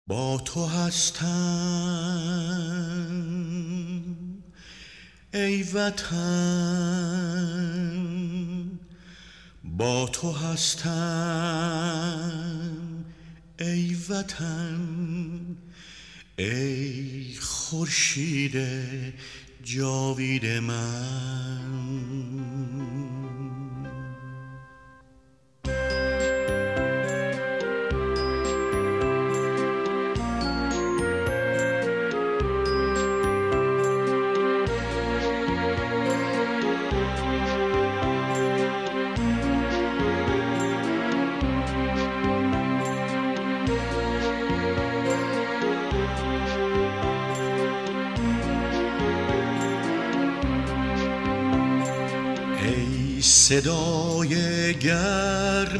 با تو هستم ای وطن، با تو هستم ای وطن، ای خورشید جاوید من. ای صدای گرم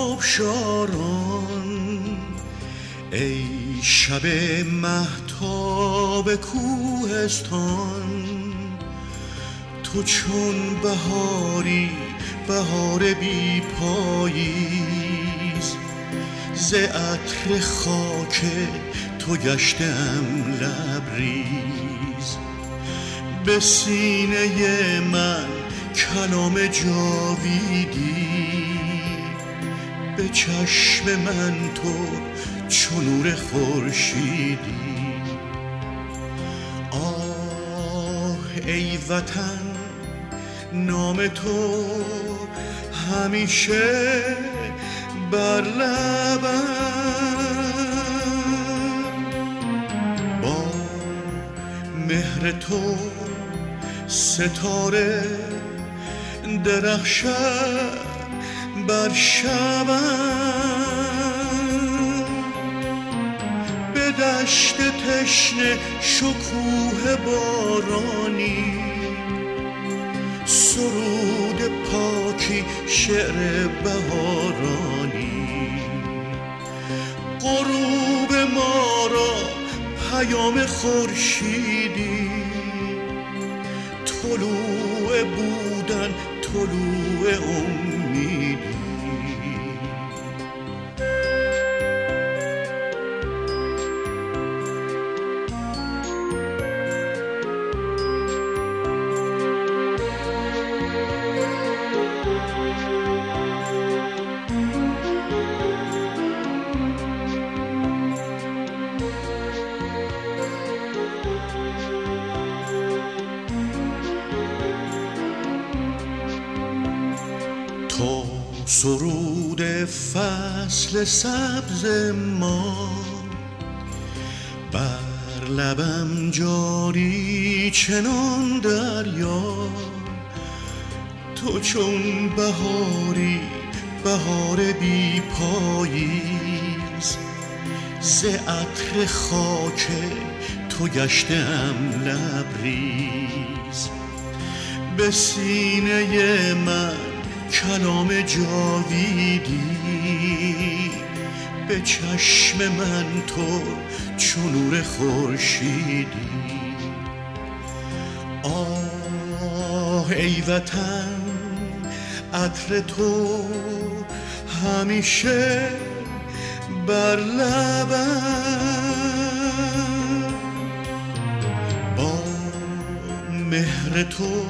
آبشاران، ای شب مهتاب کوهستان، تو چون بهاری بهار بی پاییز، ز عطر خاک تو گشتم لبریز. به سینه من کلام جاویدی، به چشم من تو چو نور خورشیدی. آه ای وطن، نام تو همیشه بر لبم، با مهر تو ستاره درخشد بر شبم. به دشت تشنه شکوه بارانی، سرود پاکی شعر بهارانی. غروب ما را پیام خورشیدی، طلوع بودن طلوع امیدی. تو سرود فصل سبز ما، بر لبم جاری چنان دریا. تو چون بهاری بهار بی پاییز، ز عطر خاک تو گشتم لبریز. به سینه من کلام جاویدی، به چشم من تو چو نور خورشیدی. آه ای وطن، عطر تو همیشه بر لبم، با مهر تو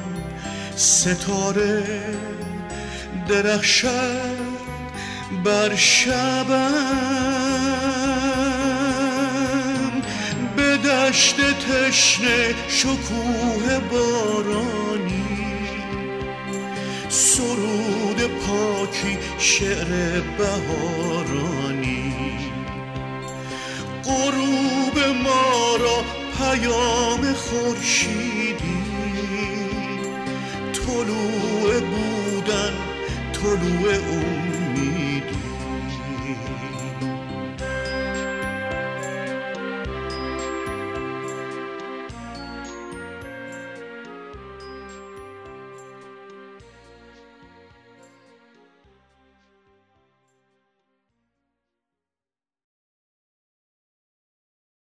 ستاره درخشد بر شبم. به دشت تشنه شکوه بارانی، سرود پاکی شعر بهارانی. غروب ما را پیام خورشیدی، طلوع بودن طلوع